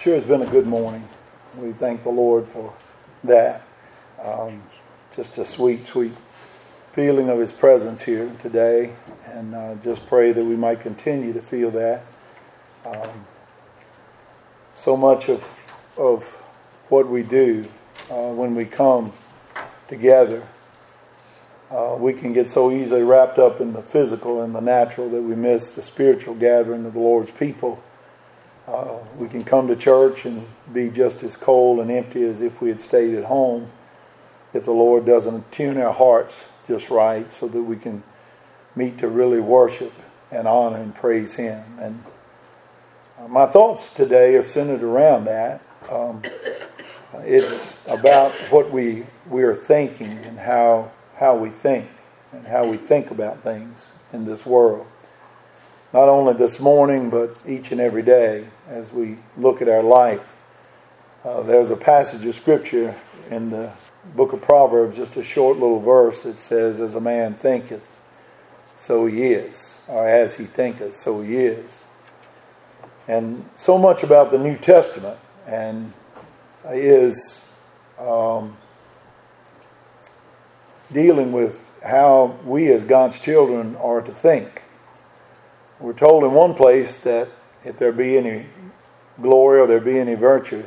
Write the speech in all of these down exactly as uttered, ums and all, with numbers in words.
sure has been a good morning. We thank the Lord for that. Um, just a sweet, sweet feeling of His presence here today. And uh, just pray that we might continue to feel that. Um, so much of, of what we do uh, when we come together, uh, we can get so easily wrapped up in the physical and the natural that we miss the spiritual gathering of the Lord's people. Uh, we can come to church and be just as cold and empty as if we had stayed at home if the Lord doesn't tune our hearts just right so that we can meet to really worship and honor and praise Him. And uh, my thoughts today are centered around that. Um, it's about what we we are thinking and how how we think and how we think about things in this world. Not only this morning, but each and every day as we look at our life. Uh, there's a passage of Scripture in the book of Proverbs, just a short little verse that says, as a man thinketh, so he is. Or as he thinketh, so he is. And so much about the New Testament and is um, dealing with how we as God's children are to think. We're told in one place that if there be any glory or there be any virtue,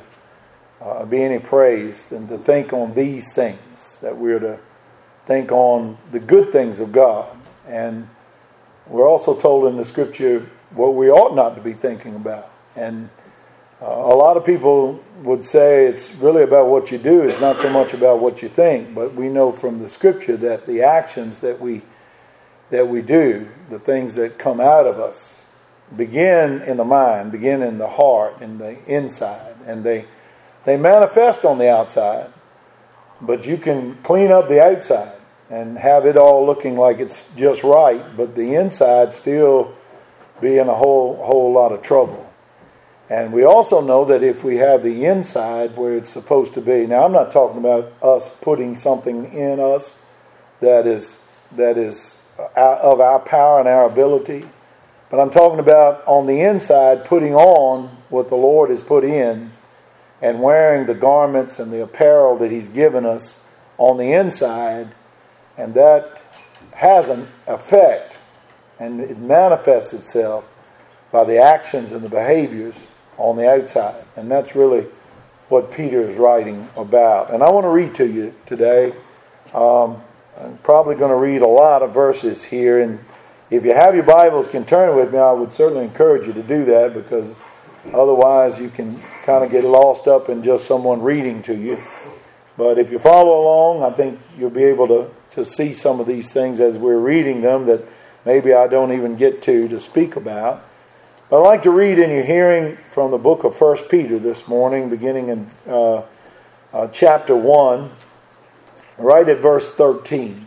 uh, be any praise, then to think on these things, that we're to think on the good things of God. And we're also told in the Scripture what we ought not to be thinking about. And uh, a lot of people would say it's really about what you do, it's not so much about what you think. But we know from the Scripture that the actions that we that we do, the things that come out of us, begin in the mind, begin in the heart, in the inside. And they they manifest on the outside, but you can clean up the outside and have it all looking like it's just right, but the inside still be in a whole whole lot of trouble. And we also know that if we have the inside where it's supposed to be, now I'm not talking about us putting something in us that is that is of our power and our ability, but I'm talking about on the inside putting on what the Lord has put in and wearing the garments and the apparel that He's given us on the inside, and that has an effect and it manifests itself by the actions and the behaviors on the outside. And that's really what Peter is writing about. And I want to read to you today. Um, I'm probably going to read a lot of verses here, and if you have your Bibles, can turn with me. I would certainly encourage you to do that, because otherwise you can kind of get lost up in just someone reading to you. But if you follow along, I think you'll be able to, to see some of these things as we're reading them that maybe I don't even get to to speak about. But I'd like to read in your hearing from the book of First Peter this morning, beginning in uh, uh, chapter one. Right at verse thirteen.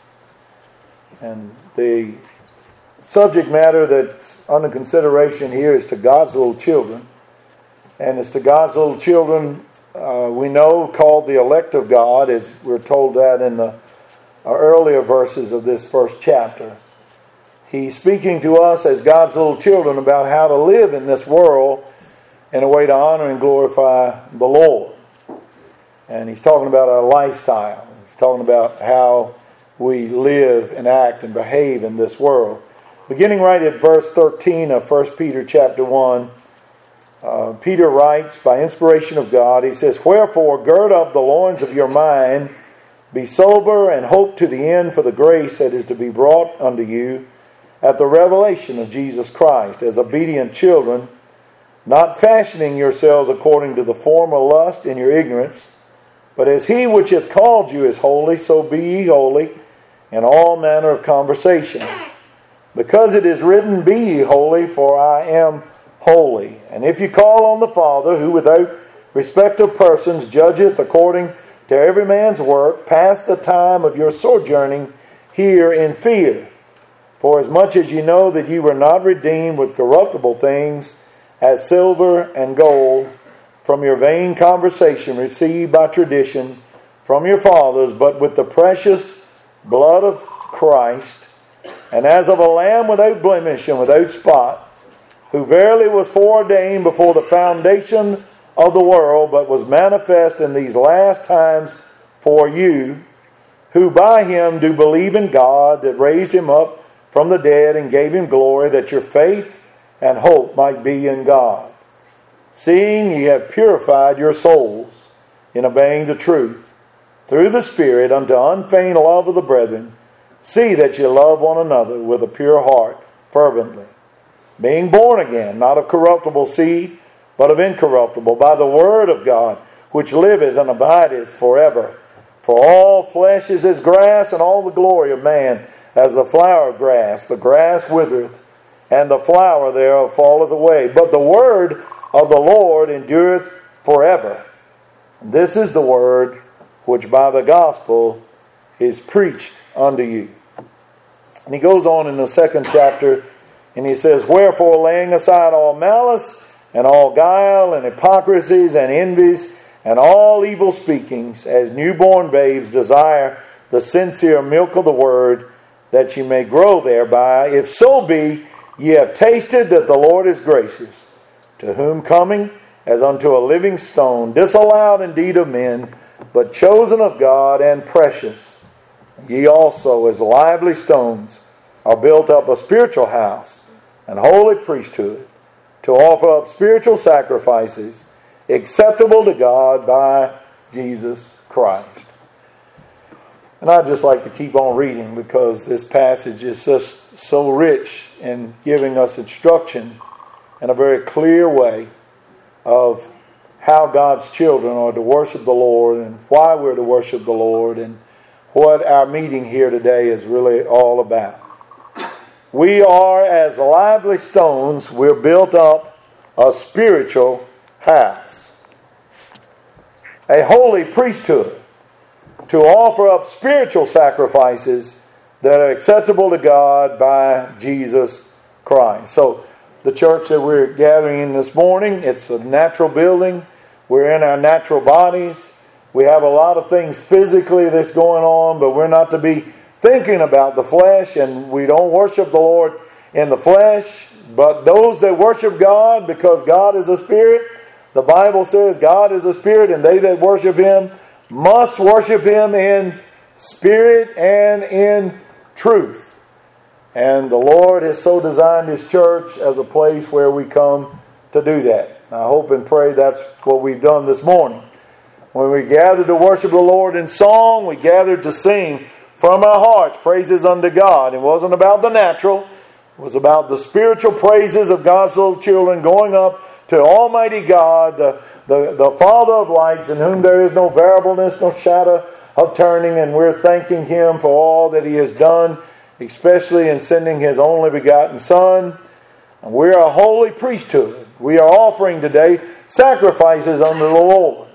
And the subject matter that's under consideration here is to God's little children. And it's to God's little children, uh, we know, called the elect of God, as we're told that in the uh, earlier verses of this first chapter. He's speaking to us as God's little children about how to live in this world in a way to honor and glorify the Lord. And he's talking about our lifestyle. Talking about how we live and act and behave in this world. Beginning right at verse thirteen of First Peter chapter one, uh, Peter writes, by inspiration of God, he says, wherefore gird up the loins of your mind, be sober, and hope to the end for the grace that is to be brought unto you at the revelation of Jesus Christ, as obedient children, not fashioning yourselves according to the former lust in your ignorance, but as He which hath called you is holy, so be ye holy in all manner of conversation. Because it is written, be ye holy, for I am holy. And if you call on the Father, who without respect of persons judgeth according to every man's work, pass the time of your sojourning here in fear. For as much as ye know that ye were not redeemed with corruptible things, as silver and gold, from your vain conversation received by tradition from your fathers, but with the precious blood of Christ, and as of a lamb without blemish and without spot, who verily was foreordained before the foundation of the world, but was manifest in these last times for you, who by him do believe in God, that raised him up from the dead and gave him glory, that your faith and hope might be in God. Seeing ye have purified your souls in obeying the truth, through the Spirit, unto unfeigned love of the brethren, see that ye love one another with a pure heart fervently, being born again, not of corruptible seed, but of incorruptible, by the word of God, which liveth and abideth forever. For all flesh is as grass, and all the glory of man as the flower of grass. The grass withereth, and the flower thereof falleth away. But the word of the Lord endureth forever. And this is the word which by the gospel is preached unto you. And he goes on in the second chapter, and he says, Wherefore, laying aside all malice, and all guile, and hypocrisies, and envies, and all evil speakings, as newborn babes desire the sincere milk of the word, that ye may grow thereby, if so be ye have tasted that the Lord is gracious, to whom coming as unto a living stone, disallowed indeed of men, but chosen of God and precious, ye also as lively stones are built up a spiritual house, and holy priesthood, to offer up spiritual sacrifices acceptable to God by Jesus Christ. And I'd just like to keep on reading, because this passage is just so rich in giving us instruction in a very clear way of how God's children are to worship the Lord, and why we're to worship the Lord, and what our meeting here today is really all about. We are as lively stones, we're built up a spiritual house, a holy priesthood, to offer up spiritual sacrifices that are acceptable to God by Jesus Christ. So the church that we're gathering in this morning, it's a natural building. We're in our natural bodies. We have a lot of things physically that's going on, but we're not to be thinking about the flesh, and we don't worship the Lord in the flesh. But those that worship God, because God is a spirit, the Bible says God is a spirit, and they that worship Him must worship Him in spirit and in truth. And the Lord has so designed His church as a place where we come to do that. I hope and pray that's what we've done this morning. When we gathered to worship the Lord in song, we gathered to sing from our hearts praises unto God. It wasn't about the natural. It was about the spiritual praises of God's little children going up to Almighty God, the, the, the Father of lights, in whom there is no variableness, no shadow of turning. And we're thanking Him for all that He has done, especially in sending His only begotten Son. And we're a holy priesthood. We are offering today sacrifices unto the Lord.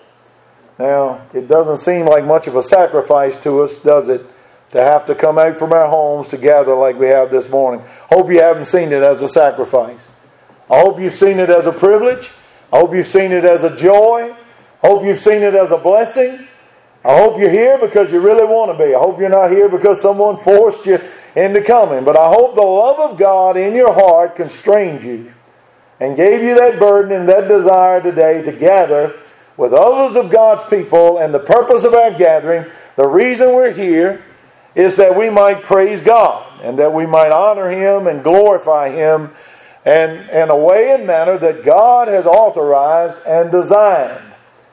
Now, it doesn't seem like much of a sacrifice to us, does it, to have to come out from our homes to gather like we have this morning. Hope you haven't seen it as a sacrifice. I hope you've seen it as a privilege. I hope you've seen it as a joy. I hope you've seen it as a blessing. I hope you're here because you really want to be. I hope you're not here because someone forced you into coming. But I hope the love of God in your heart constrained you and gave you that burden and that desire today to gather with others of God's people. And the purpose of our gathering, the reason we're here, is that we might praise God and that we might honor Him and glorify Him and in a way and manner that God has authorized and designed.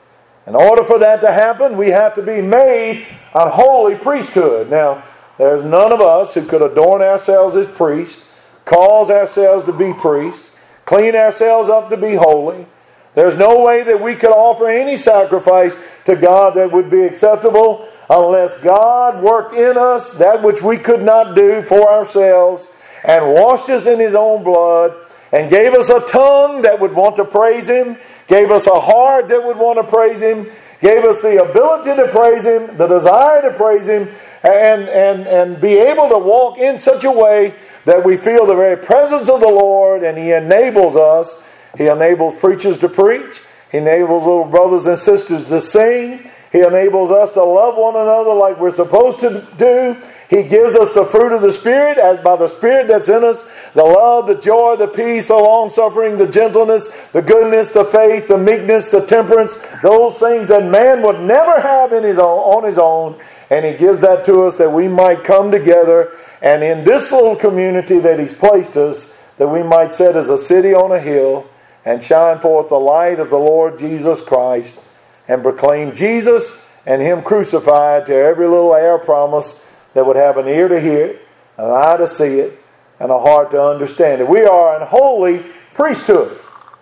In order for that to happen, we have to be made a holy priesthood. Now, there's none of us who could adorn ourselves as priests, cause ourselves to be priests, clean ourselves up to be holy. There's no way that we could offer any sacrifice to God that would be acceptable unless God worked in us that which we could not do for ourselves and washed us in His own blood and gave us a tongue that would want to praise Him, gave us a heart that would want to praise Him, gave us the ability to praise Him, the desire to praise Him, and, and, and be able to walk in such a way that we feel the very presence of the Lord, and He enables us. He enables preachers to preach. He enables little brothers and sisters to sing. He enables us to love one another like we're supposed to do. He gives us the fruit of the Spirit, as by the Spirit that's in us, the love, the joy, the peace, the long-suffering, the gentleness, the goodness, the faith, the meekness, the temperance, those things that man would never have in his own, on his own. And He gives that to us that we might come together, and in this little community that He's placed us, that we might sit as a city on a hill and shine forth the light of the Lord Jesus Christ, and proclaim Jesus and Him crucified to every little air promise that would have an ear to hear it, an eye to see it, and a heart to understand it. We are an holy priesthood.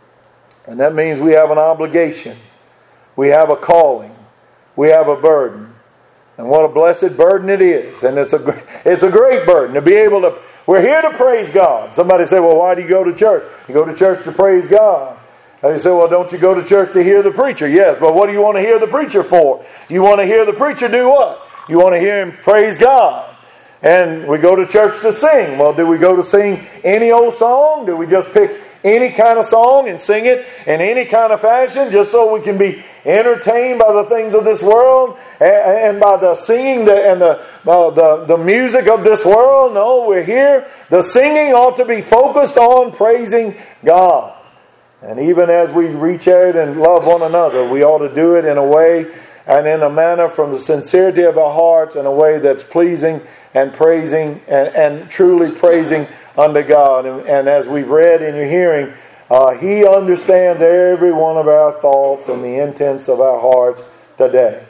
And that means we have an obligation. We have a calling. We have a burden. And what a blessed burden it is. And it's a, it's a great burden to be able to... We're here to praise God. Somebody say, well, why do you go to church? You go to church to praise God. And you say, well, don't you go to church to hear the preacher? Yes, but what do you want to hear the preacher for? You want to hear the preacher do what? You want to hear him praise God. And we go to church to sing. Well, do we go to sing any old song? Do we just pick any kind of song and sing it in any kind of fashion just so we can be entertained by the things of this world and by the singing and the, uh, the, the music of this world? No, we're here. The singing ought to be focused on praising God. And even as we reach out and love one another, we ought to do it in a way and in a manner from the sincerity of our hearts, in a way that's pleasing and praising and, and truly praising unto God. And, and as we've read in your hearing, uh, He understands every one of our thoughts and the intents of our hearts today.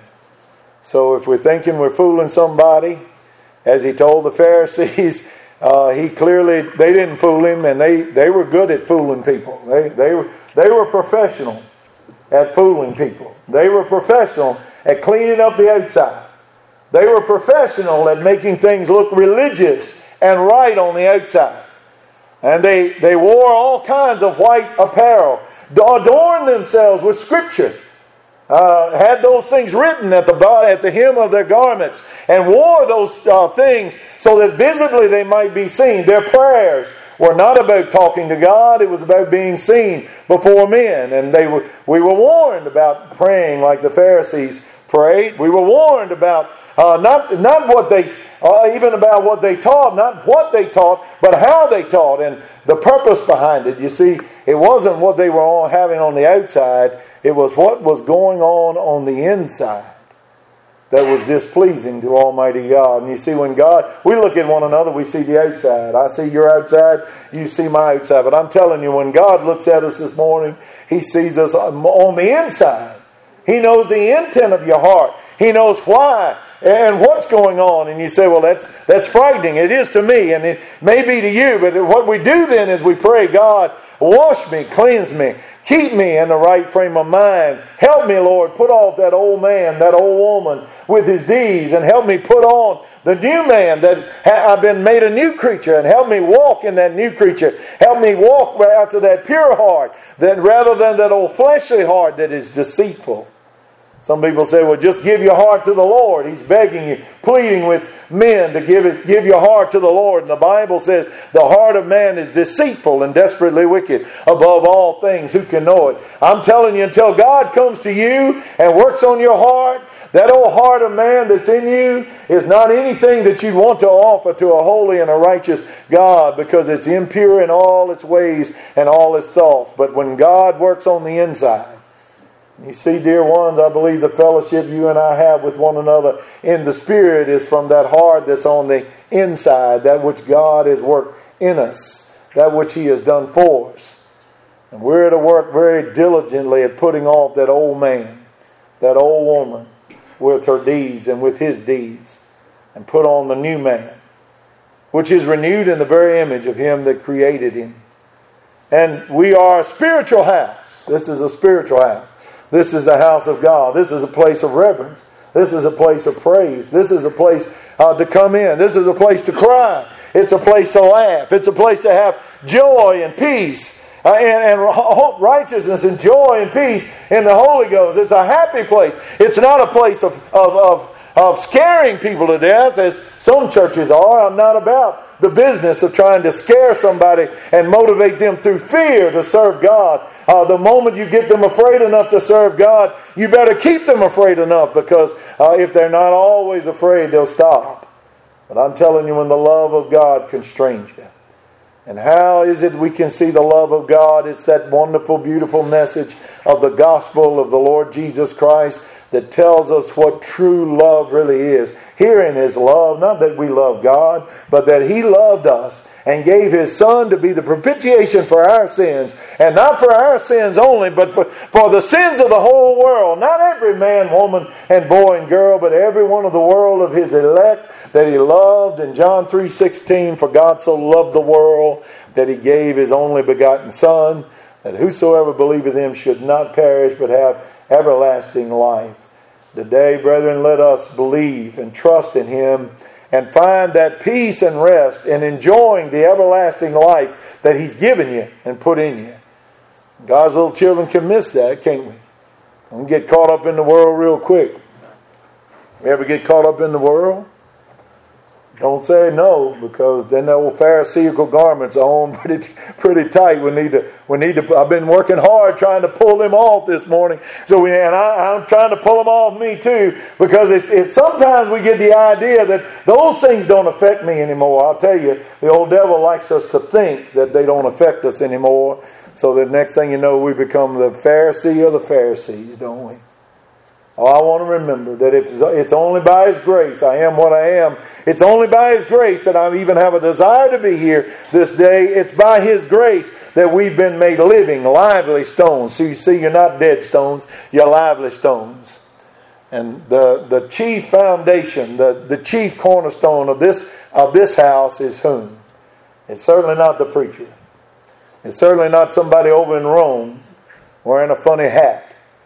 So if we're thinking we're fooling somebody, as He told the Pharisees, Uh, he clearly, they didn't fool Him, and they, they were good at fooling people. They, they, were, they were professional at fooling people. They were professional at cleaning up the outside. They were professional at making things look religious and right on the outside. And they, they wore all kinds of white apparel, adorned themselves with Scripture. Uh, had those things written at the bottom, at the hem of their garments, and wore those uh, things so that visibly they might be seen. Their prayers were not about talking to God; it was about being seen before men. And they were, we were warned about praying like the Pharisees prayed. We were warned about uh, not not what they, uh, even about what they taught, not what they taught, but how they taught and the purpose behind it. You see, it wasn't what they were all having on the outside. It was what was going on on the inside that was displeasing to Almighty God. And you see, when God, we look at one another, we see the outside. I see your outside, you see my outside. But I'm telling you, when God looks at us this morning, He sees us on the inside. He knows the intent of your heart. He knows why and what's going on. And you say, well, that's that's frightening. It is to me, and it may be to you. But what we do then is we pray, God, wash me, cleanse me, keep me in the right frame of mind. Help me, Lord, put off that old man, that old woman with his deeds, and help me put on the new man that I've been made a new creature, and help me walk in that new creature. Help me walk after that pure heart, that rather than that old fleshly heart that is deceitful. Some people say, well, just give your heart to the Lord. He's begging you, pleading with men to give it, give your heart to the Lord. And the Bible says the heart of man is deceitful and desperately wicked. Above all things, who can know it? I'm telling you, until God comes to you and works on your heart, that old heart of man that's in you is not anything that you want to offer to a holy and a righteous God, because it's impure in all its ways and all its thoughts. But when God works on the inside, you see, dear ones, I believe the fellowship you and I have with one another in the Spirit is from that heart that's on the inside, that which God has worked in us, that which He has done for us. And we're to work very diligently at putting off that old man, that old woman, with her deeds and with his deeds, and put on the new man, which is renewed in the very image of Him that created him. And we are a spiritual house. This is a spiritual house. This is the house of God. This is a place of reverence. This is a place of praise. This is a place uh, to come in. This is a place to cry. It's a place to laugh. It's a place to have joy and peace uh, and, and hope, righteousness and joy and peace in the Holy Ghost. It's a happy place. It's not a place of, of, of, of scaring people to death, as some churches are. I'm not about the business of trying to scare somebody and motivate them through fear to serve God. Uh, the moment you get them afraid enough to serve God, you better keep them afraid enough, because uh, if they're not always afraid, they'll stop. But I'm telling you, when the love of God constrains you. And how is it we can see the love of God? It's that wonderful, beautiful message of the gospel of the Lord Jesus Christ that tells us what true love really is. Herein is love, not that we love God, but that He loved us and gave His Son to be the propitiation for our sins. And not for our sins only, but for, for the sins of the whole world. Not every man, woman, and boy and girl, but every one of the world of His elect that He loved. In John three sixteen, for God so loved the world that He gave His only begotten Son, that whosoever believeth Him should not perish but have everlasting life. Today, brethren, let us believe and trust in Him and find that peace and rest in enjoying the everlasting life that He's given you and put in you. God's little children can miss that, can't we? We can get caught up in the world real quick. You ever get caught up in the world? Don't say no, because then the old Pharisaical garments are on pretty pretty tight. We need to we need to. I've been working hard trying to pull them off this morning. So we and I, I'm trying to pull them off me too, because it, it sometimes we get the idea that those things don't affect me anymore. I'll tell you, the old devil likes us to think that they don't affect us anymore. So the next thing you know, we become the Pharisee of the Pharisees, don't we? Oh, I want to remember that if it's only by His grace I am what I am. It's only by His grace that I even have a desire to be here this day. It's by His grace that we've been made living, lively stones. So you see, you're not dead stones, you're lively stones. And the, the chief foundation, the, the chief cornerstone of this, of this house is whom? It's certainly not the preacher. It's certainly not somebody over in Rome wearing a funny hat.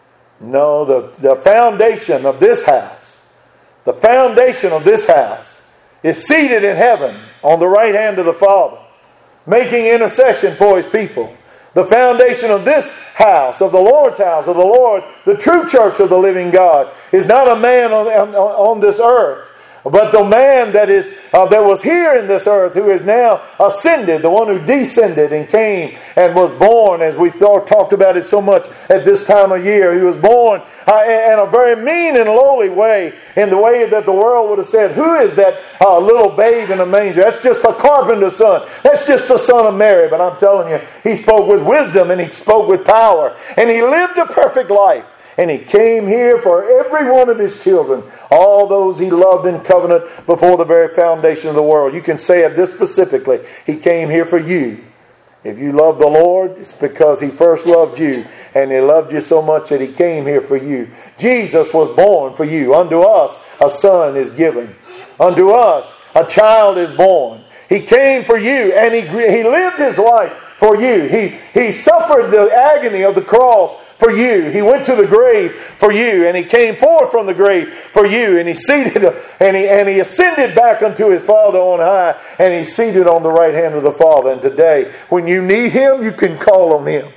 No, the, the foundation of this house, the foundation of this house is seated in heaven on the right hand of the Father, making intercession for His people. The foundation of this house, of the Lord's house, of the Lord, the true church of the living God, is not a man on, on, on this earth, but the man that is uh, that was here in this earth, who is now ascended, the one who descended and came and was born, as we thought, talked about it so much at this time of year. He was born uh, in a very mean and lowly way, in the way that the world would have said, who is that uh, little babe in a manger? That's just a carpenter's son. That's just the son of Mary. But I'm telling you, He spoke with wisdom and He spoke with power. And He lived a perfect life. And He came here for every one of His children, all those He loved in covenant before the very foundation of the world. You can say it this specifically. He came here for you. If you love the Lord, it's because He first loved you. And He loved you so much that He came here for you. Jesus was born for you. Unto us a son is given. Unto us a child is born. He came for you, and He, he lived His life for you. He, he suffered the agony of the cross for you. He went to the grave for you, and He came forth from the grave for you, and He seated and He and He ascended back unto His Father on high, and He's seated on the right hand of the Father. And today, when you need Him, you can call on Him.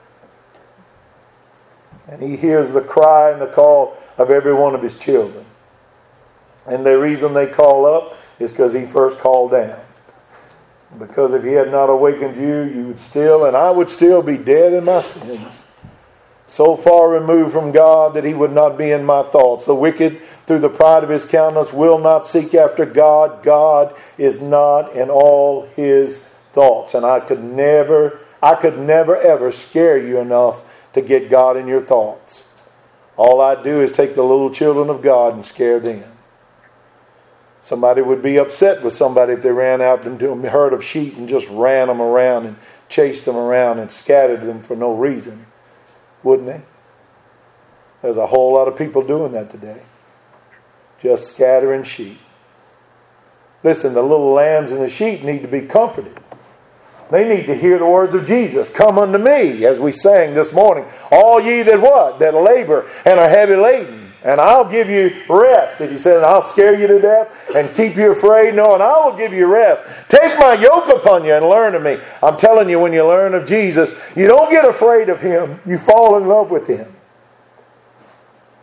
And He hears the cry and the call of every one of His children. And the reason they call up is because He first called down. Because if He had not awakened you, you would still, and I would still be dead in my sins. So far removed from God that He would not be in my thoughts. The wicked, through the pride of his countenance, will not seek after God. God is not in all his thoughts. And I could never, I could never ever scare you enough to get God in your thoughts. All I do is take the little children of God and scare them. Somebody would be upset with somebody if they ran out into a herd of sheep and just ran them around and chased them around and scattered them for no reason. Wouldn't they? There's a whole lot of people doing that today. Just scattering sheep. Listen, the little lambs and the sheep need to be comforted. They need to hear the words of Jesus. Come unto me, as we sang this morning. All ye that what? That labor and are heavy laden. And I'll give you rest. If He said, I'll scare you to death and keep you afraid. No, and I will give you rest. Take my yoke upon you and learn of me. I'm telling you, when you learn of Jesus, you don't get afraid of Him. You fall in love with Him.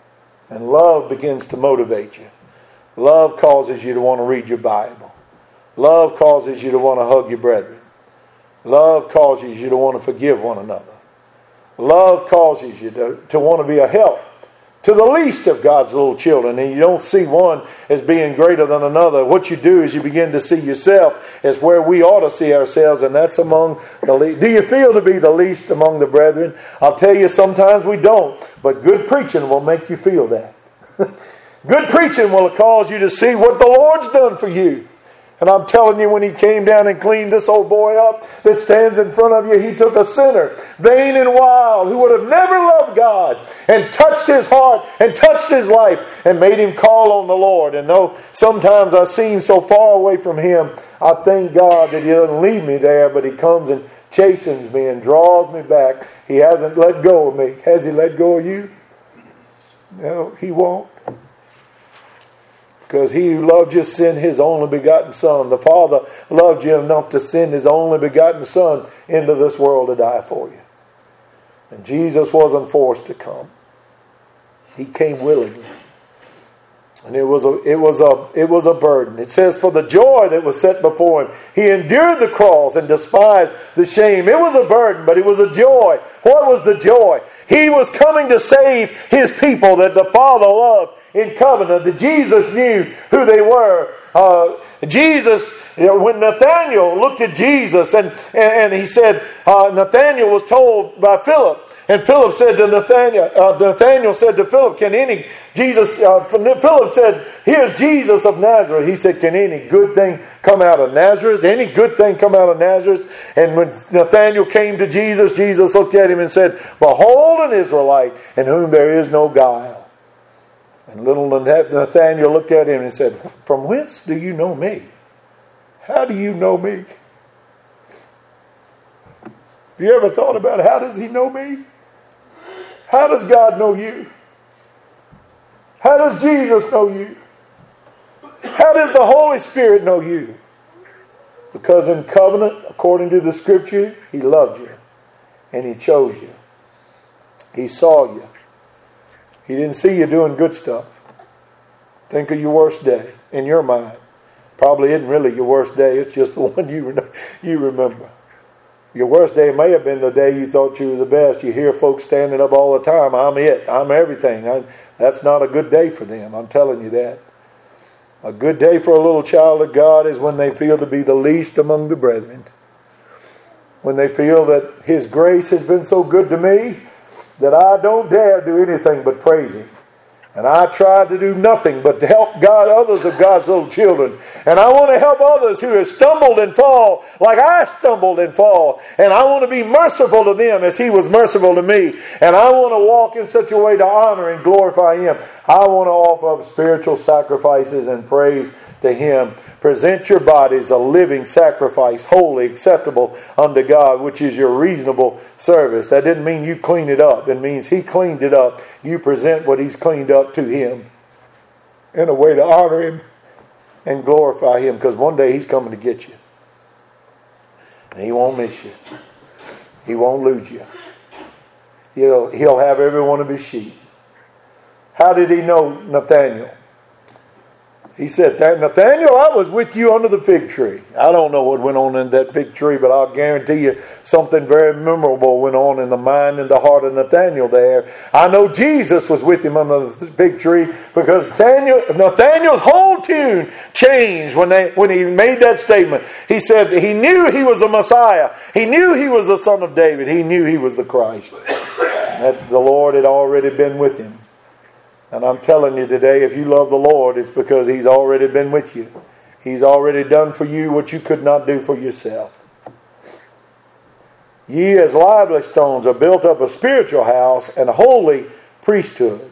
And love begins to motivate you. Love causes you to want to read your Bible. Love causes you to want to hug your brethren. Love causes you to want to forgive one another. Love causes you to, to want to be a help to the least of God's little children. And you don't see one as being greater than another. What you do is you begin to see yourself as where we ought to see ourselves, and that's among the least. Do you feel to be the least among the brethren? I'll tell you, sometimes we don't. But good preaching will make you feel that. Good preaching will cause you to see what the Lord's done for you. And I'm telling you, when He came down and cleaned this old boy up that stands in front of you, He took a sinner, vain and wild, who would have never loved God, and touched his heart and touched his life and made him call on the Lord. And though sometimes I seem so far away from Him, I thank God that He doesn't leave me there, but He comes and chastens me and draws me back. He hasn't let go of me. Has He let go of you? No, He won't. Because He who loved you sent His only begotten Son. The Father loved you enough to send His only begotten Son into this world to die for you. And Jesus wasn't forced to come. He came willingly. And it was a it was a it was a burden. It says, for the joy that was set before Him, He endured the cross and despised the shame. It was a burden, but it was a joy. What was the joy? He was coming to save His people that the Father loved in covenant. That Jesus knew who they were. Uh, Jesus, you know, when Nathanael looked at Jesus and, and, and he said, uh, Nathanael was told by Philip, and Philip said to Nathanael, uh, Nathanael said to Philip, can any, Jesus, uh, Philip said, here's Jesus of Nazareth. He said, can any good thing come out of Nazareth? Any good thing come out of Nazareth? And when Nathanael came to Jesus, Jesus looked at him and said, behold an Israelite in whom there is no guile. And little Nathanael looked at him and said, from whence do you know me? How do you know me? Have you ever thought about how does He know me? How does God know you? How does Jesus know you? How does the Holy Spirit know you? Because in covenant, according to the Scripture, He loved you. And He chose you. He saw you. He didn't see you doing good stuff. Think of your worst day in your mind. Probably isn't really your worst day. It's just the one you you remember. Your worst day may have been the day you thought you were the best. You hear folks standing up all the time. I'm it. I'm everything. I, that's not a good day for them. I'm telling you that. A good day for a little child of God is when they feel to be the least among the brethren. When they feel that His grace has been so good to me that I don't dare do anything but praise Him. And I try to do nothing but to help God, others of God's little children. And I want to help others who have stumbled and fall like I stumbled and fall. And I want to be merciful to them as He was merciful to me. And I want to walk in such a way to honor and glorify Him. I want to offer up spiritual sacrifices and praise to Him. Present your bodies a living sacrifice, holy, acceptable unto God, which is your reasonable service. That didn't mean you clean it up. It means He cleaned it up. You present what He's cleaned up to Him in a way to honor Him and glorify Him, because one day He's coming to get you. And He won't miss you. He won't lose you. He'll, he'll have every one of His sheep. How did He know Nathanael? He said, Nathanael, I was with you under the fig tree. I don't know what went on in that fig tree, but I'll guarantee you something very memorable went on in the mind and the heart of Nathanael there. I know Jesus was with him under the fig tree, because Nathanael, Nathanael's whole tune changed when, they, when he made that statement. He said he knew he was the Messiah. He knew he was the Son of David. He knew he was the Christ. That the Lord had already been with him. And I'm telling you today, if you love the Lord, it's because He's already been with you. He's already done for you what you could not do for yourself. Ye as lively stones are built up a spiritual house and a holy priesthood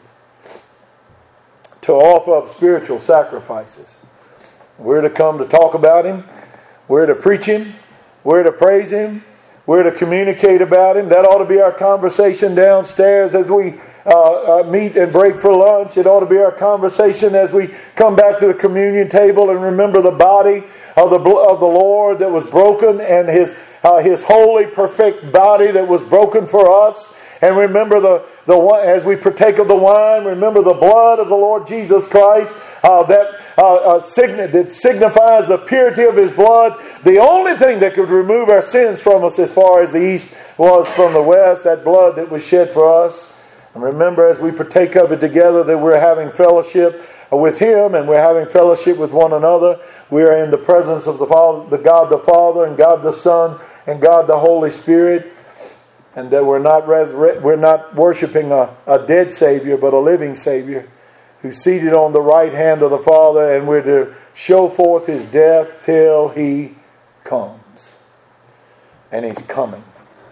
to offer up spiritual sacrifices. We're to come to talk about Him. We're to preach Him. We're to praise Him. We're to communicate about Him. That ought to be our conversation downstairs as we Uh, uh, meet and break for lunch. It ought to be our conversation as we come back to the communion table and remember the body of the of the Lord that was broken, and His uh, His holy, perfect body that was broken for us. And remember the the as we partake of the wine, remember the blood of the Lord Jesus Christ uh, that uh, uh, sign- that signifies the purity of His blood. The only thing that could remove our sins from us as far as the east was from the west, that blood that was shed for us. And remember, as we partake of it together, that we're having fellowship with Him and we're having fellowship with one another. We are in the presence of the Father, the God the Father and God the Son and God the Holy Spirit. And that we're not resurre- we're not worshiping a, a dead Savior, but a living Savior who's seated on the right hand of the Father, and we're to show forth His death till He comes. And He's coming.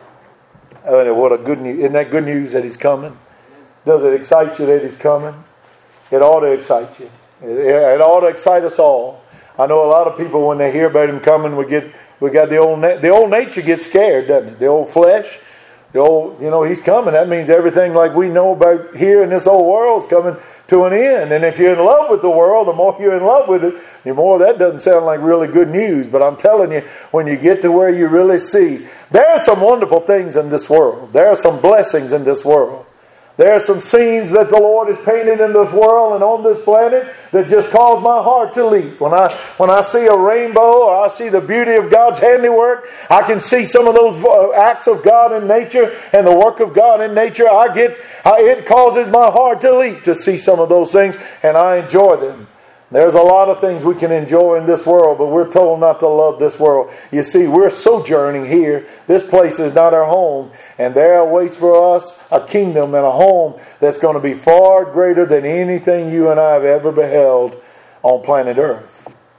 Oh, what a good news. Isn't that good news that He's coming? Does it excite you that He's coming? It ought to excite you. It, it ought to excite us all. I know a lot of people, when they hear about Him coming, we get we got the old na- the old nature gets scared, doesn't it? The old flesh. The old, you know, He's coming. That means everything like we know about here in this old world is coming to an end. And if you're in love with the world, the more you're in love with it, the more that doesn't sound like really good news. But I'm telling you, when you get to where you really see, there are some wonderful things in this world. There are some blessings in this world. There are some scenes that the Lord has painted in this world and on this planet that just cause my heart to leap. When I when I see a rainbow or I see the beauty of God's handiwork, I can see some of those acts of God in nature and the work of God in nature. I get it causes my heart to leap to see some of those things, and I enjoy them. There's a lot of things we can enjoy in this world, but we're told not to love this world. You see, we're sojourning here. This place is not our home. And there awaits for us a kingdom and a home that's going to be far greater than anything you and I have ever beheld on planet Earth.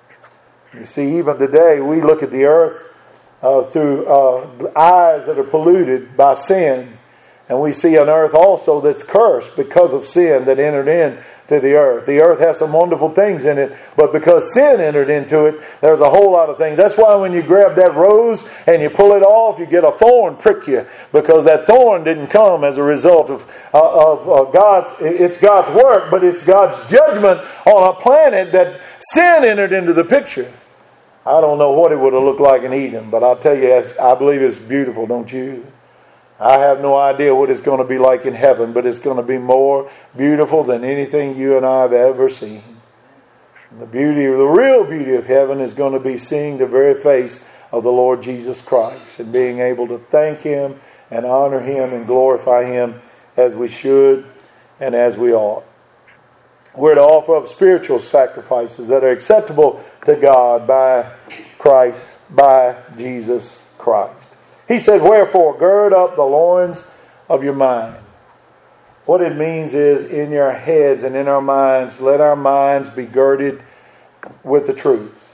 You see, even today, we look at the earth uh, through uh, eyes that are polluted by sin. And we see an earth also that's cursed because of sin that entered into the earth. The earth has some wonderful things in it, but because sin entered into it, there's a whole lot of things. That's why when you grab that rose and you pull it off, you get a thorn prick you, because that thorn didn't come as a result of, uh, of uh, God's, it's God's work, but it's God's judgment on a planet that sin entered into the picture. I don't know what it would have looked like in Eden, but I'll tell you, I believe it's beautiful, don't you? I have no idea what it's going to be like in heaven, but it's going to be more beautiful than anything you and I have ever seen. And the beauty, the real beauty of heaven is going to be seeing the very face of the Lord Jesus Christ and being able to thank Him and honor Him and glorify Him as we should and as we ought. We're to offer up spiritual sacrifices that are acceptable to God by Christ, by Jesus Christ. He said, wherefore, gird up the loins of your mind. What it means is, in your heads and in our minds, let our minds be girded with the truth.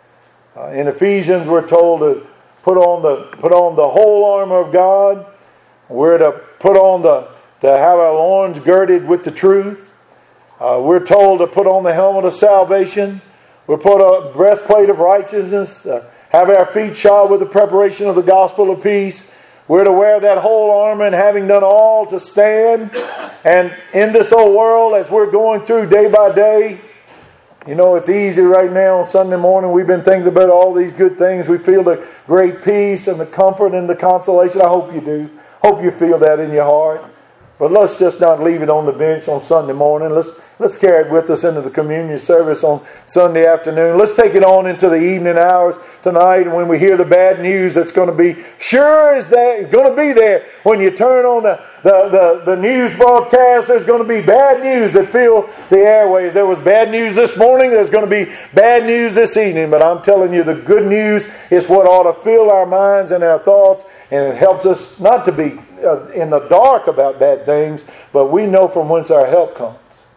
Uh, in Ephesians, we're told to put on the put on the whole armor of God. We're to put on the to have our loins girded with the truth. Uh, we're told to put on the helmet of salvation. We're put a breastplate of righteousness. Uh, have our feet shod with the preparation of the gospel of peace. We're to wear that whole armor, and having done all to stand. And in this old world, as we're going through day by day, you know, it's easy right now on Sunday morning. We've been thinking about all these good things. We feel the great peace and the comfort and the consolation. I hope you do. Hope you feel that in your heart. But let's just not leave it on the bench on Sunday morning. Let's let's carry it with us into the communion service on Sunday afternoon. Let's take it on into the evening hours tonight. And when we hear the bad news that's going to be, sure is that it's going to be there. When you turn on the, the, the, the news broadcast, there's going to be bad news that fill the airways. There was bad news this morning. There's going to be bad news this evening. But I'm telling you, the good news is what ought to fill our minds and our thoughts. And it helps us not to be uh, in the dark about bad things, but we know from whence our help comes.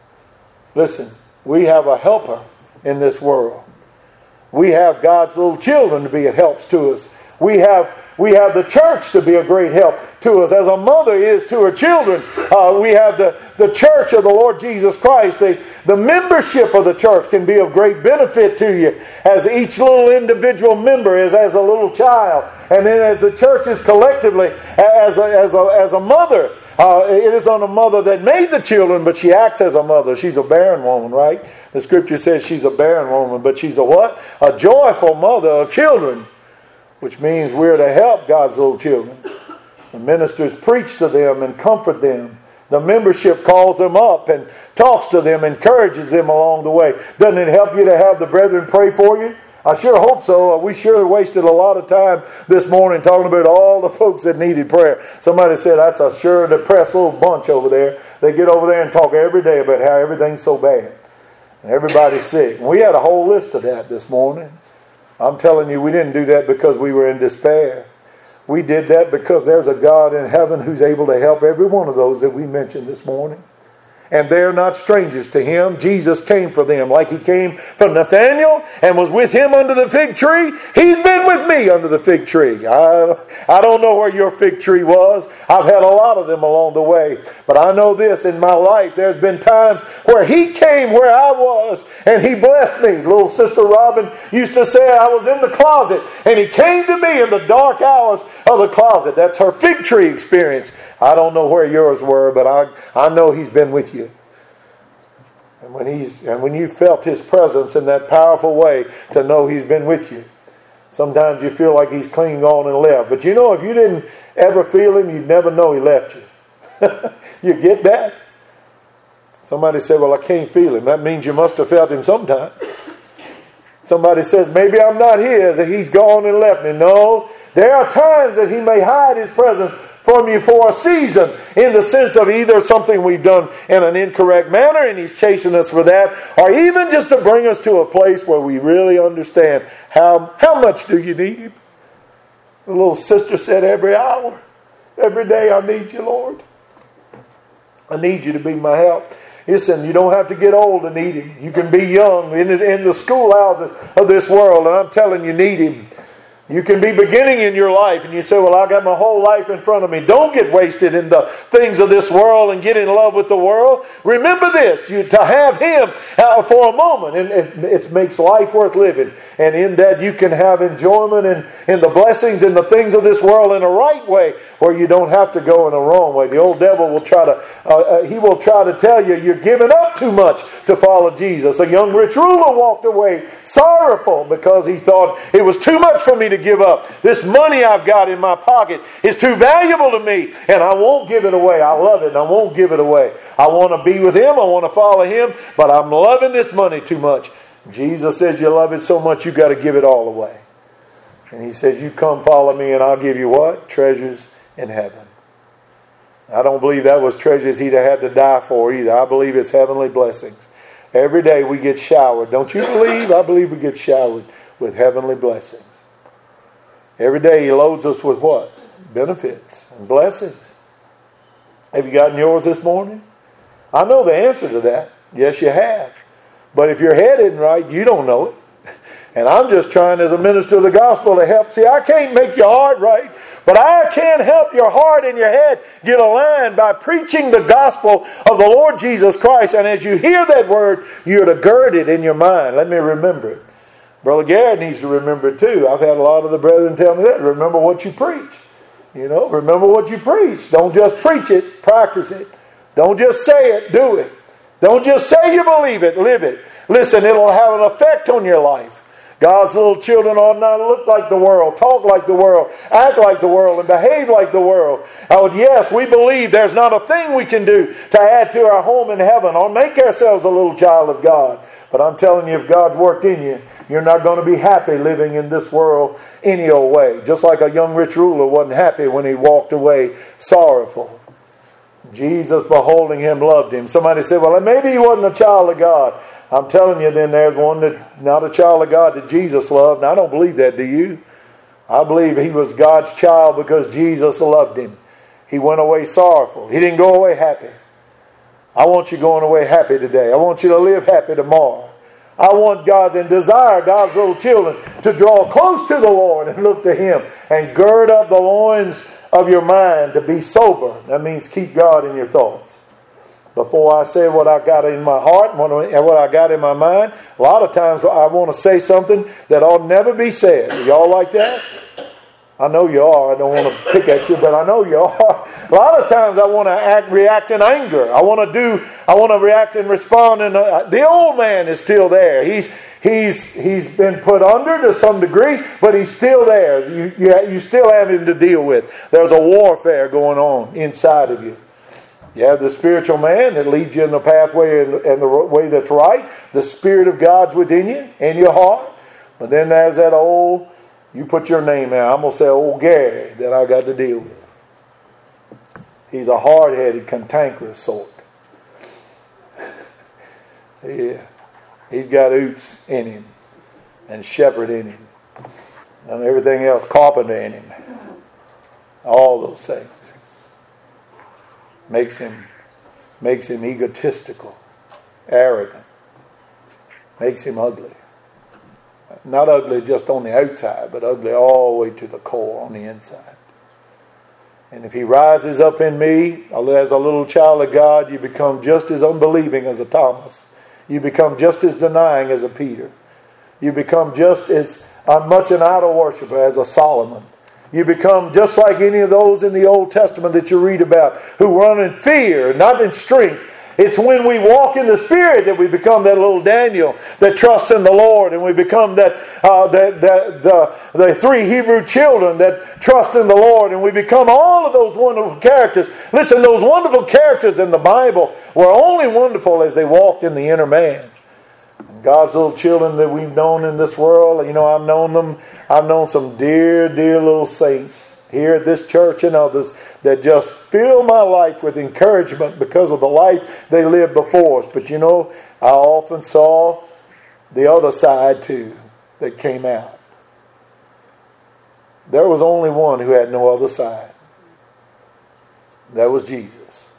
Listen, we have a helper in this world. We have God's little children to be a help to us. We have we have the church to be a great help to us. As a mother is to her children, uh, we have the, the church of the Lord Jesus Christ. The, the membership of the church can be of great benefit to you, as each little individual member is as a little child. And then as the church is collectively, as a, as a, as a mother, Uh, it is on a mother that made the children, but she acts as a mother. She's a barren woman, right? The scripture says she's a barren woman, but she's a what? A joyful mother of children, which means we're to help God's little children. The ministers preach to them and comfort them. The membership calls them up and talks to them, encourages them along the way. Doesn't it help you to have the brethren pray for you? I sure hope so. We sure wasted a lot of time this morning talking about all the folks that needed prayer. Somebody said that's a sure depressed little bunch over there. They get over there and talk every day about how everything's so bad. And everybody's sick. And we had a whole list of that this morning. I'm telling you, we didn't do that because we were in despair. We did that because there's a God in heaven who's able to help every one of those that we mentioned this morning. And they're not strangers to Him. Jesus came for them like He came for Nathanael and was with him under the fig tree. He's been with me under the fig tree. I, I don't know where your fig tree was. I've had a lot of them along the way. But I know this, in my life, there's been times where He came where I was and He blessed me. Little Sister Robin used to say I was in the closet and He came to me in the dark hours of the closet. That's her fig tree experience. I don't know where yours were, but I, I know He's been with you. And when he's and when you felt His presence in that powerful way, to know He's been with you. Sometimes you feel like He's clean gone and left. But you know, if you didn't ever feel Him, you'd never know He left you. You get that? Somebody said, well, I can't feel Him. That means you must have felt Him sometime. Somebody says, maybe I'm not His, and He's gone and left me. No, there are times that He may hide His presence from you for a season, in the sense of either something we've done in an incorrect manner and He's chasing us for that, or even just to bring us to a place where we really understand how, how much do you need Him. The little sister said, every hour, every day, I need you, Lord. I need you to be my help. Listen, you don't have to get old to need Him. You can be young in, in the schoolhouses of this world, and I'm telling you, need Him. You can be beginning in your life and you say, well, I got my whole life in front of me. Don't get wasted in the things of this world and get in love with the world. Remember this, you, to have Him uh, for a moment, and it, it makes life worth living. And in that you can have enjoyment in, in the blessings and the things of this world in a right way, where you don't have to go in a wrong way. The old devil will try to, uh, uh, he will try to tell you you're giving up too much to follow Jesus. A young rich ruler walked away sorrowful because he thought it was too much for me to give up. This money I've got in my pocket is too valuable to me, and I won't give it away. I love it, and I won't give it away. I want to be with Him. I want to follow Him, but I'm loving this money too much. Jesus says you love it so much you got to give it all away. And He says, you come follow me and I'll give you what? Treasures in heaven. I don't believe that was treasures He'd have had to die for either. I believe it's heavenly blessings. Every day we get showered. Don't you believe? I believe we get showered with heavenly blessings. Every day He loads us with what? Benefits and blessings. Have you gotten yours this morning? I know the answer to that. Yes, you have. But if your head isn't right, you don't know it. And I'm just trying as a minister of the gospel to help. See, I can't make your heart right, but I can help your heart and your head get aligned by preaching the gospel of the Lord Jesus Christ. And as you hear that word, you're to gird it in your mind. Let me remember it. Brother Garrett needs to remember it too. I've had a lot of the brethren tell me that. Remember what you preach. You know, remember what you preach. Don't just preach it, practice it. Don't just say it, do it. Don't just say you believe it, live it. Listen, it'll have an effect on your life. God's little children ought not look like the world, talk like the world, act like the world, and behave like the world. Oh, yes, we believe there's not a thing we can do to add to our home in heaven or make ourselves a little child of God. But I'm telling you, if God's worked in you, you're not going to be happy living in this world any old way. Just like a young rich ruler wasn't happy when he walked away sorrowful. Jesus, beholding him, loved him. Somebody said, well, maybe he wasn't a child of God. I'm telling you, then there's one that not a child of God that Jesus loved. And I don't believe that, do you? I believe he was God's child because Jesus loved him. He went away sorrowful. He didn't go away happy. I want you going away happy today. I want you to live happy tomorrow. I want God's and desire God's little children to draw close to the Lord and look to Him and gird up the loins of your mind to be sober. That means keep God in your thoughts. Before I say what I got in my heart and what I got in my mind, a lot of times I want to say something that ought never be said. Y'all like that? I know you are. I don't want to pick at you, but I know you are. A lot of times I want to act, react in anger. I want to do. I want to react and respond. And the old man is still there. He's he's he's been put under to some degree, but he's still there. You you, you still have him to deal with. There's a warfare going on inside of you. You have the spiritual man that leads you in the pathway and, and the way that's right. The Spirit of God's within you, in your heart. But then there's that old, you put your name out. I'm going to say old Gary that I got to deal with. He's a hard-headed, cantankerous sort. Yeah. He's got oots in him and shepherd in him and everything else, carpenter in him. All those things. Makes him, makes him egotistical, arrogant. Makes him ugly. Not ugly just on the outside, but ugly all the way to the core on the inside. And if he rises up in me, as a little child of God, you become just as unbelieving as a Thomas. You become just as denying as a Peter. You become just as much an idol worshiper as a Solomon. You become just like any of those in the Old Testament that you read about who run in fear, not in strength. It's when we walk in the Spirit that we become that little Daniel that trusts in the Lord, and we become that, uh, that, that the, the three Hebrew children that trust in the Lord, and we become all of those wonderful characters. Listen, those wonderful characters in the Bible were only wonderful as they walked in the inner man. And God's little children that we've known in this world, you know, I've known them. I've known some dear, dear little saints here at this church and others that just fill my life with encouragement because of the life they lived before us. But you know, I often saw the other side too that came out. There was only one who had no other side. That was Jesus.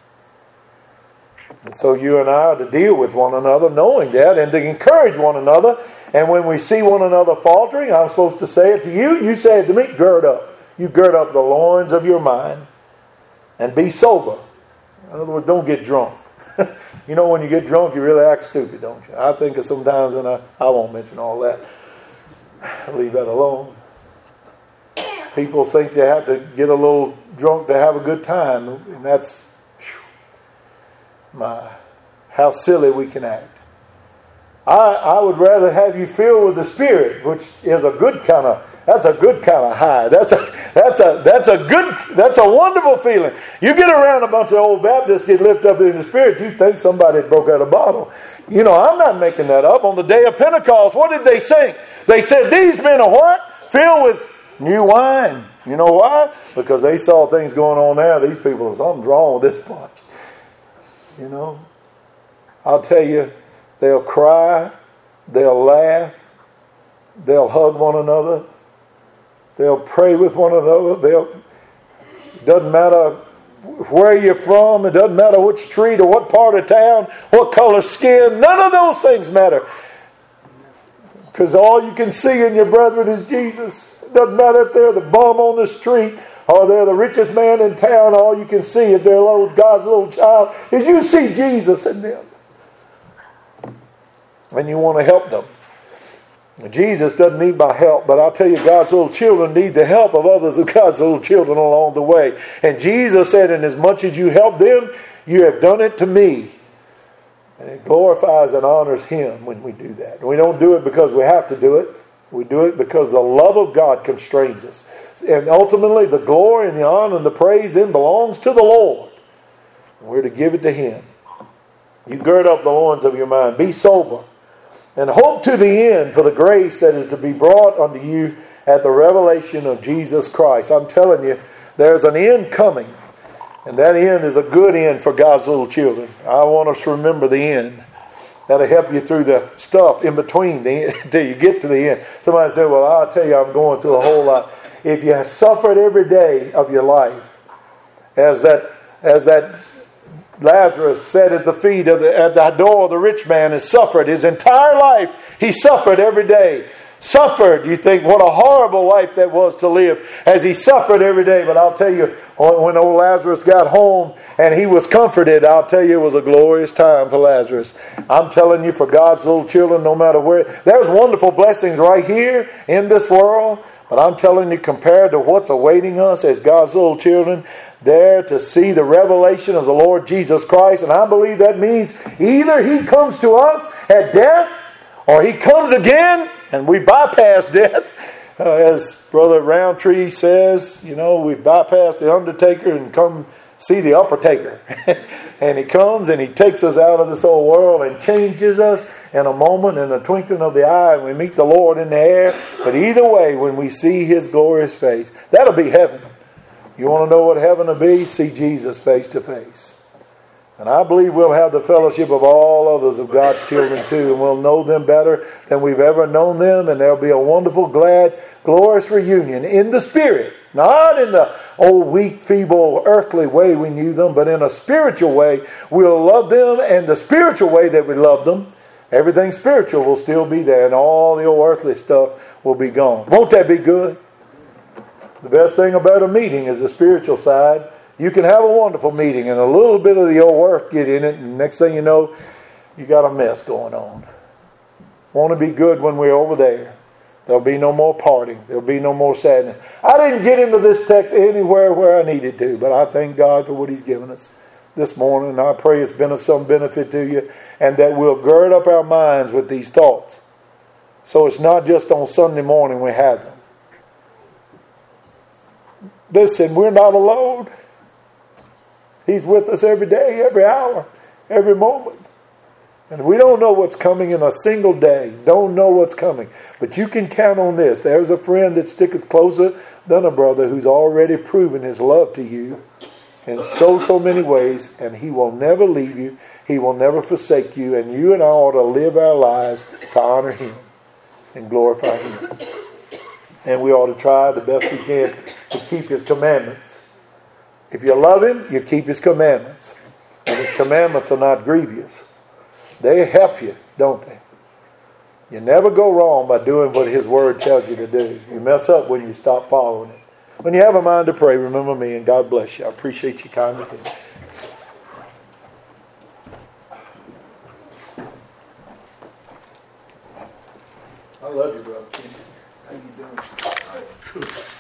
And so you and I are to deal with one another knowing that and to encourage one another. And when we see one another faltering, I'm supposed to say it to you, you say it to me, gird up. You gird up the loins of your mind and be sober. In other words, don't get drunk. You know, when you get drunk, you really act stupid, don't you? I think of sometimes, and I, I won't mention all that. I'll leave that alone. People think they have to get a little drunk to have a good time. And that's, whew, my, how silly we can act. I, I would rather have you filled with the Spirit, which is a good kind of That's a good kind of high. That's a that's a that's a good that's a wonderful feeling. You get around a bunch of old Baptists get lifted up in the Spirit, you think somebody broke out a bottle. You know, I'm not making that up. On the day of Pentecost, what did they sing? They said, "These men are what? Filled with new wine." You know why? Because they saw things going on there. These people, something's wrong with this bunch. You know, I'll tell you, they'll cry, they'll laugh, they'll hug one another. They'll pray with one another. They'll, it doesn't matter where you're from. It doesn't matter which street or what part of town, what color skin. None of those things matter. Because all you can see in your brethren is Jesus. It doesn't matter if they're the bum on the street or they're the richest man in town. All you can see if they're God's little child is you see Jesus in them. And you want to help them. Jesus doesn't need my help, but I'll tell you, God's little children need the help of others of God's little children along the way. And Jesus said, "And as much as you help them, you have done it to me." And it glorifies and honors Him when we do that. And we don't do it because we have to do it. We do it because the love of God constrains us. And ultimately, the glory and the honor and the praise then belongs to the Lord. We're to give it to Him. You gird up the loins of your mind. Be sober. And hope to the end for the grace that is to be brought unto you at the revelation of Jesus Christ. I'm telling you, there's an end coming. And that end is a good end for God's little children. I want us to remember the end. That'll help you through the stuff in between the, until you get to the end. Somebody said, "Well, I'll tell you, I'm going through a whole lot." If you have suffered every day of your life, as that as that Lazarus sat at the feet of the at the door of the rich man and suffered his entire life. He suffered every day. Suffered. You think what a horrible life that was to live as he suffered every day. But I'll tell you, when old Lazarus got home and he was comforted, I'll tell you it was a glorious time for Lazarus. I'm telling you, for God's little children, no matter where, there's wonderful blessings right here in this world. But I'm telling you, compared to what's awaiting us as God's little children, there to see the revelation of the Lord Jesus Christ. And I believe that means either He comes to us at death or He comes again and we bypass death. Uh, as Brother Roundtree says, you know, we bypass the undertaker and come see the upper taker. And he comes and he takes us out of this old world and changes us in a moment, in a twinkling of the eye, and we meet the Lord in the air. But either way, when we see His glorious face, that'll be heaven. You want to know what heaven will be? See Jesus face to face. And I believe we'll have the fellowship of all others of God's children too, and we'll know them better than we've ever known them, and there'll be a wonderful, glad, glorious reunion in the Spirit. Not in the old, weak, feeble, earthly way we knew them, but in a spiritual way. We'll love them, and the spiritual way that we love them, everything spiritual will still be there, and all the old earthly stuff will be gone. Won't that be good? The best thing about a meeting is the spiritual side. You can have a wonderful meeting and a little bit of the old earth get in it, and next thing you know, you got a mess going on. Want to be good when we're over there. There'll be no more partying. There'll be no more sadness. I didn't get into this text anywhere where I needed to, but I thank God for what He's given us this morning. And I pray it's been of some benefit to you, and that we'll gird up our minds with these thoughts. So it's not just on Sunday morning we have them. Listen, we're not alone. He's with us every day, every hour, every moment. And we don't know what's coming in a single day. Don't know what's coming. But you can count on this. There's a friend that sticketh closer than a brother who's already proven his love to you in so, so many ways. And He will never leave you. He will never forsake you. And you and I ought to live our lives to honor Him and glorify Him. And we ought to try the best we can to keep His commandments. If you love Him, you keep His commandments. And His commandments are not grievous. They help you, don't they? You never go wrong by doing what His Word tells you to do. You mess up when you stop following it. When you have a mind to pray, remember me, and God bless you. I appreciate you kindly. I love you, brother. How you doing?